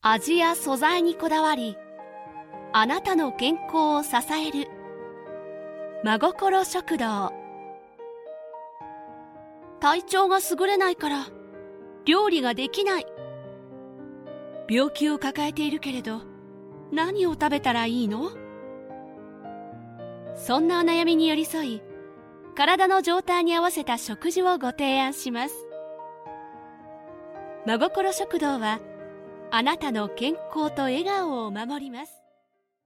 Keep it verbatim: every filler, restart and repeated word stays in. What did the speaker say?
味や素材にこだわり、あなたの健康を支える真心食堂。体調が優れないから料理ができない。病気を抱えているけれど何を食べたらいいの？そんなお悩みに寄り添い、体の状態に合わせた食事をご提案します。真心食堂はあなたの健康と笑顔を守ります。